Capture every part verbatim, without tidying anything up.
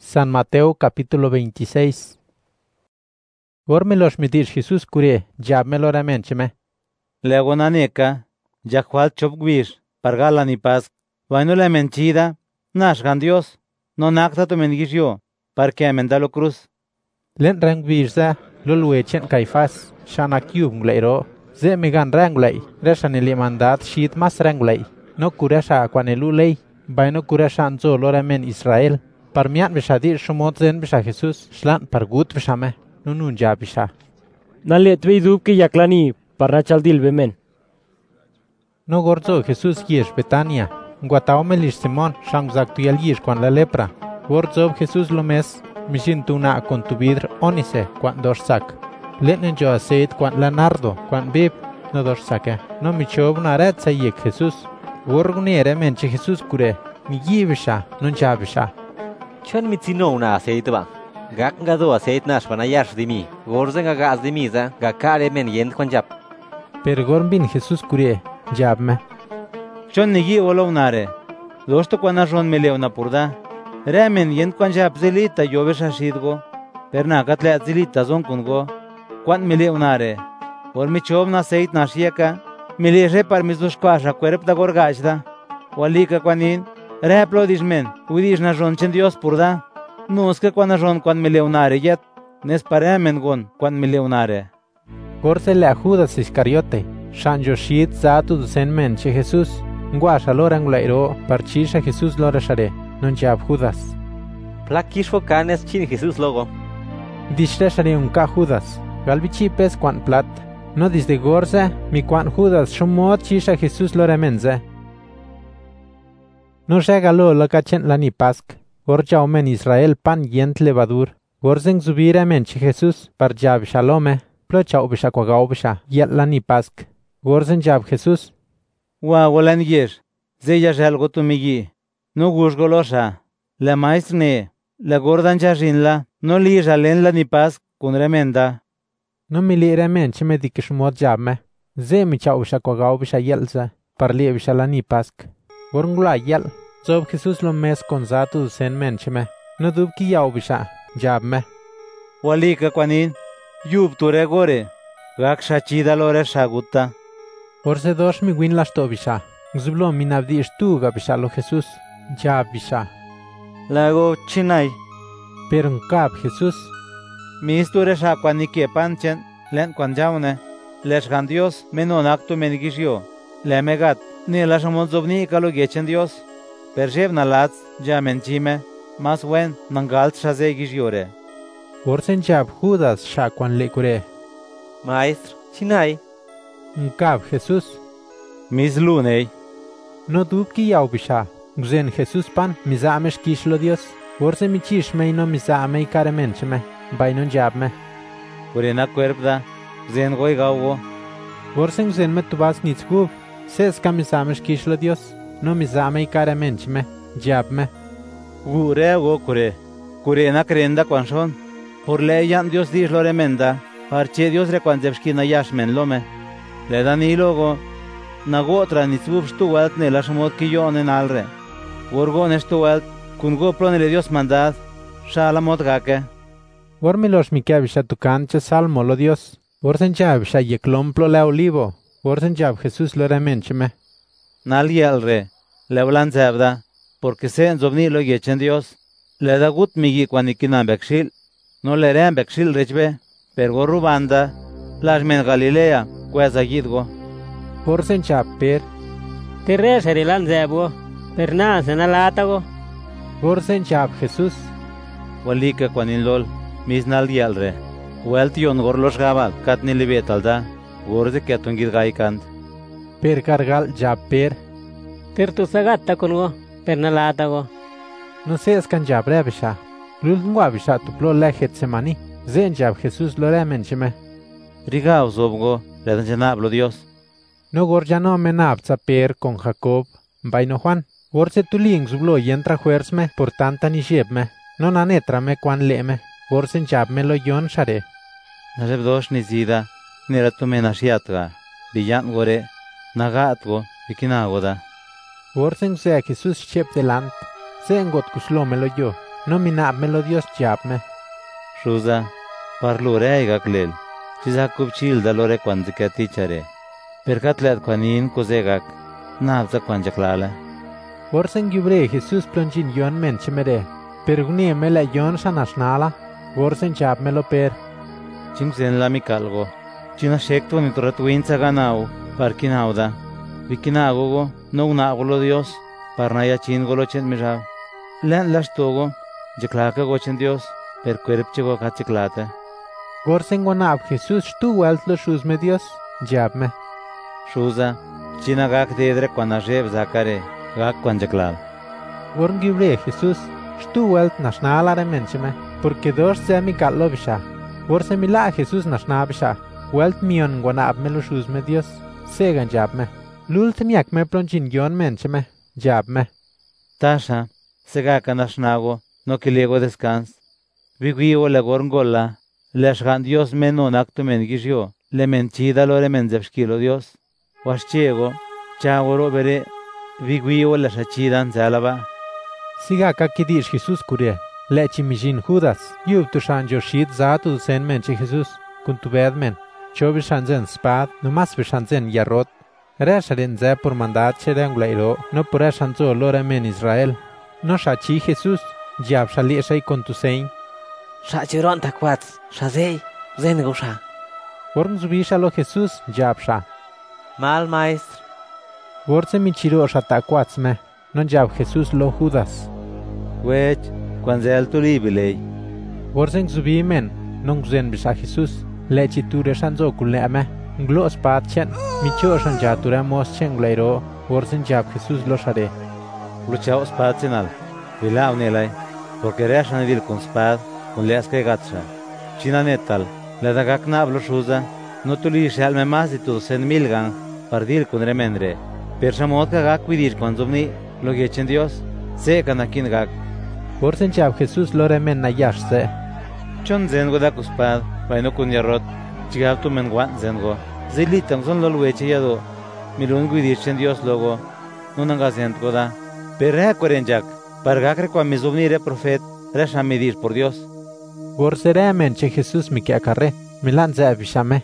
San Mateo capítulo veintiséis. Gormelosh mitir Jesús cure, jab meloramen cheme. Legonaneca, Jacual chopguish, pargala ni pas, vaino la menchida, nash gan Dios, no nacta tu mengisio, parque amendalo cruz. Len rang virza, lolwe chen kaifas, shanak yub ngleiro, ze megan ranglei, reshanili mandat shit mas ranglei, no kuresha kwanelu lei, vaino kuresha anzo loramen Israel. Parmiat beshadir shumot zen besha Jesús, shlan pargut beshame, nunun ja besha. Nalet veidub que yaklani, parnachal dilbemen. No gorzo Jesús yish Betania, guataomelish Simón, shangzak tuyal yish kwan la lepra. Gorzo Jesús lomes, mishin tuna con tu vidr onise, kwan dorsak. Letnen jo aceit kwan la nardo, kwan bib, no dorsake. No michob na red sayek Jesús. Gorguniere menche Jesús kure, mi yibisha, nun ja besha. Chon mitzino una aceite ba. Gak nga do aceite nash panayash di mi. Gorzen ga gas di mi za, ga kare men yend kwanjap. Pero gorbin Jesús kure, jabme. Chon nigi olo unare, dosto kwana ron mele una purda. Remen yend kwanjap zilita yobesha shidgo, perna katle zilita zon kungo, kwan mele unare. Or mi chob na aceite nashiaka, mele repar mizush kwasha kwerep da gorgashda, walika kwanin. Replo dismen, udish na ron chen Dios purda. Nus que kwan ron kwan mileunare yet, nes paremen gon kwan mileunare. Gorsele a Judas Iscariote, shan yoshit zatu dusen men che Jesús, nguasha lorang lairo, parchisha Jesús lora share, non jab Judas. Plakishfo canes chin Jesús logo. Dishre share un ka Judas, galbichi pes kwan plat, no disde gorse, mi kwan Judas shumot chisha Jesús lora menze. No regalo la cachen la ni pask, gorja omen Israel pan yent levadur, gorzen zubira menche Jesús, par jab shalome, plocha obisha kwaga obisha, yet la ni pask, gorzen jab Jesús. Wa wolan yesh, zeya jalgo tu migi, no gush golosha, la maestre, la gordan jashinla, no li jalen la ni pask, kun remenda. No mi li remenche me dikishmot jabme, ze mi cha obisha kwaga obisha yelza, par li obisha la ni pask. Gorngula yel, zob Jesús lo mes con zatu sen mencheme, no dub ki yau bisha, jabme. Walika kwanin, yub ture gore, gak shachida lore shaguta. Orse dos mi win las to bisha, zublo mi nabdi estuga bisha lo Jesús, jab bisha. Lago chinay. Pero un cab Jesús. Mi isture shakwanike panchen, len kwanjaune, les gan Dios menon acto menigishio, le megat. Ni la shomozovni kalo gechen Dios. Perjev na lats, ja menchime, mas wen nangalt shaze gishiore. Gorsen jab Judas shakwan lekure. Maestro, chinay. Un cab Jesús. Mis lunei. No dub ki yau bisha. Gzen Jesús pan, mizamesh kishlo Dios. Gorsen mi chishme no mizame i kare mencheme. Bainon jabme. Kurena cuerpda, gzen goy gawo. Gorsen gzen me tubas nitzgub. Ses ka mizamesh kishlo Dios, no mizame i kare menchme, jabme. Gure go kure, kure na krenda kwanshon, por le yan Dios dish lo remenda, parche Dios rekwanzebshki na yashmen lome. Le dan ilogo, na gotra nitzbub shtuwelt ne la shmot ki yonen alre. Urgo neshtuwelt, kun go plonele Dios mandad, shalamot gake. Gormilosh mi kabisha tukanche salmo lo Dios, gorsen jabisha yeklomplo la olivo. Gorsen jab Jesús lo remencheme. Nali alre, le hablan zebda, porque se en zovni lo yechen Dios. Le da gut migi kwanikinan bekshil, no le rean bekshil rechbe, pergo rubanda, lasmen Galilea, kweza yidgo. Gorsen jab per. Terre serilan zebo, perna senalatago. Gorsen jab Jesús. Walika kwanin lol, mis nali alre. Weltion gorlos gabal, katni libetalda. Gorze que atungid gaikant. Per cargal jab per. Ter tu sagata congo, per nalatago. No seas can jab rebisha. Lulngwa bisha tu plo lechet semani. Zen jab Jesús lo remencheme. Rigao zobgo, le janablo Dios. No gorjano menabza per con Jacob, vaino Juan. Gorse tu ling zublo yentra juersme por tanta ni shebme. No nanetrame kwan leme. Gorsen jabme lo yon share. Nasebdosh ni zida. Nera tu menashiatga, billan gore, nagatgo, vikinagoda. Gorsen sea Jesús chep delant, se engot kuslomelo yo, no minabmelo Dios jabme. Shuza, parlure igaklel. Chizakub chil dalore kwanzikatichare. Perkatlet kwanin kozegak. Nabza kwanjaklala. Vorsen gibre Jesus plonjin yon men chemere. Perguni mela yon shanashnala. Vorsen jabmelo per. Chingsen la mikalgo. China shekto ni toratuinza ganao. Parkinauda. Vikinagogo. No unagolo Dios. Parnaya chingolo chen mirab. Len lastogo. Jeklaka gochen Dios. Per cuerpchego kachiklata. Vorsen guanab Jesus tu welt lo shuzme Dios. Jabme. Shuza. China gak dedre kwanajeb zakare. Gak kwanjaklal. Vorn gibre Jesus. Stu welt nashnala remencheme. Porque dos se mi kallo bisha. Vorse mila Jesus nashna bisha. Welt mion guanab me lo shuzme Dios. Segan jabme. Lultimiak me plonjin yon mencheme. Jabme. Tasha. Segaka nashnago. No kilego descans. Vigüio le gorngola. Le ashgan Dios menon acto mengishio. Le menchida lo remenzepskilo Dios. Washchiego. Chagoro bere. Vigüio le shachidan zalaba. Sigaka kidish Jesus kurie. Lechi mijin Judas. Yub tu shan joshid zatu sen menche Jesus. Kuntu bedmen. Chobi shanzen spad. Numas vishanzen yarot. Resharen ze por mandat chedangulairo. No por shanzo lore men Israel. No shachi Jesus. Jab shali eshay kontu sein. Shachiron takwats. Shazei. Zen gusha. Vorn zubisha lo Jesus. Jab sha. Mal maestro. Vorse michiro shatakwats me. Non jab Jesus lo Judas. Wech. Kwanzel tulibilei. Vorsen zubi men. Non guzen bisha Jesus. Lechi ture shanzo kuleme. Nglo spat chen. Micho shan jatura mos chen glairo. Vorsen jab Jesus lo share. Luchao spat sinal. Vila unelai. Porque reashan edil con spad. Con leas que gatsa. China netal. Le dagak nablo shuza. No tuli shal me más de tu sen milgan. Pardil con remendre. Pershamot gak vidir con zubni. Lo que echen Dios. Se kanakin gak. Vorsen jab Jesus lo remen nayash se. Chon zengo da kuspad. Vaino kun yarrot. Chigab tu menguan zengo. Zilitam son lo lueche yado. Milun vidir chen Dios logo. Nunanga zentgo da. Perrea cuarenjak. Pargakre kwa mizubnire profet. Resha medir por Dios. Vorsere men che Jesus mi que acarre. Milan ze bishame.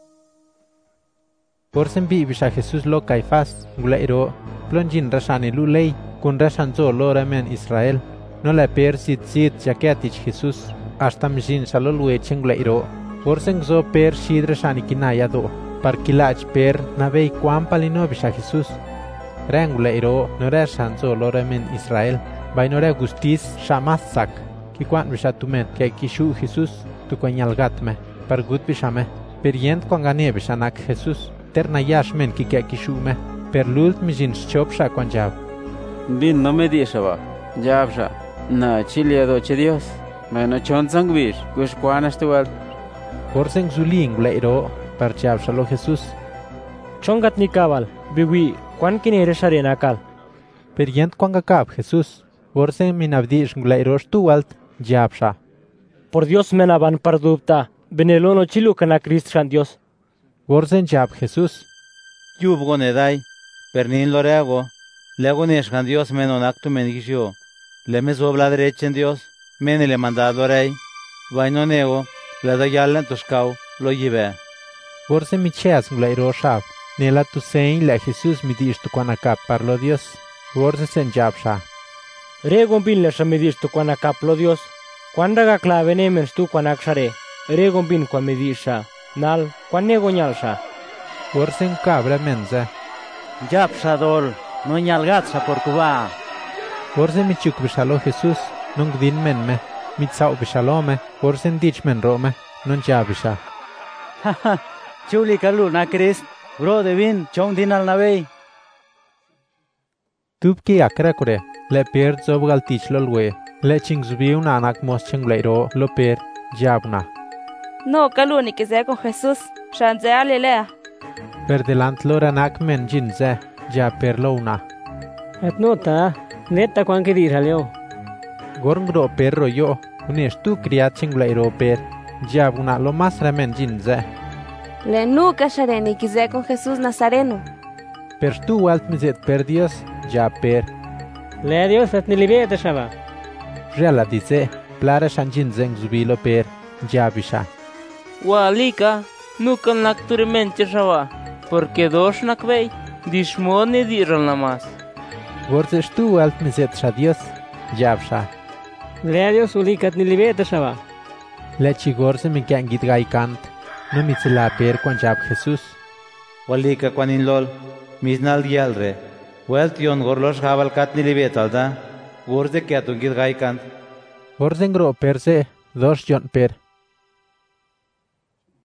Vorsen bi bisha Jesus lo Caifás. Gulairo. Plonjin rashani lulei. Kun rashanzo lo remen Israel. No le per sit sit jakeatich Jesus. Hasta mijin salo luechen gulairo. Vorsen zo per shid rashani kinaya do. Parkilach per navei kwam palino bisha Jesus. Rengulairo no rashanzo lo remen Israel. Bainore gustis shamasak. Kikwan bisha tumen ke kishu Jesus. Tu kwanyalgatme. Pargut bishame. Per yent kwangane bishanak Jesus. Terna yashmen ki ke kishu me. Per lult mijin shopsha kwanjab. Bin no me dieshaba. Jabsha. Na chiliado che Dios. Meno chon sangvir. Kush kwanas tual. Vorsen zuling gulairo. Per jabsha lo Jesus. Chongat ni kabal. Biwi. Kwan kinere sharena kal. Per yent kwangakab Jesus. Vorsen minabdish gulairosh tualt. Jabsha. Por Dios menaban pardupta. Benelono chilu kana Christian Dios. Vorsen jab Jesus. Yub gonedai. Pernin loreago. Lego neshkan Dios menon acto menigio. Le meso bla derecha en Dios. Mene le mandado rey. Vaino nego. Le da yalla toskau. Lo lleve. Vorsen micheas gulairo shab. Nela tu sein le Jesus midish tu kwanakap parlo Dios. Vorsen jabsha. Regon bin le shamedish tu kwanakap lo Dios. Kwandaga clave nemens tu kwanakshare. Regon bin kwa medisha. Nal, kwan nego nyalsha. Vorsen cabra menza. Jabsha dol. No nyalgatsa por kuba. Vorsen michuk bishalo Jesus. Nung din men me. Mitsau bishalome. Vorsen dich men rome. Non jabisha. Haha. Chuli kalu na Christ. Bro de bin chong din al navei. Tupki akra kure. Le per zob galtich lo lwe. Le ching zubi un anak mos chengleiro lo per jabna. No, caluni que sea con Jesús. Shanzea lelea. Per delant lo ranak men jinze. Ja per lo una. Et nota. Neta kwan que dir haleo. Gorngro perro yo. Unes tu criat chengleiro per. Jabuna lo mas ramen jinze. Le nunca shareni que sea con Jesús Nazareno. Per tu alt mizet per Dios. Ja per. Le Dios et ni libete shaba. Reala dice, plara shanjin zeng zubilo per, jabisha. Walika, nukan naktur shawa, porque dos nakvei, dishmoni diral namas. Gorze stu alt miset Dios, jabsha. Le Dios ulikat nilibeta shawa. Lechi gorze mi kyan git gai kant, no mitzela per kwan jab Jesús. Walika kwanin lol, misnal dialre. Welt yon gorlos jabal kat nilibeta alda, gorze que atungit gai kant. Gorze ngro perse, dos yon per,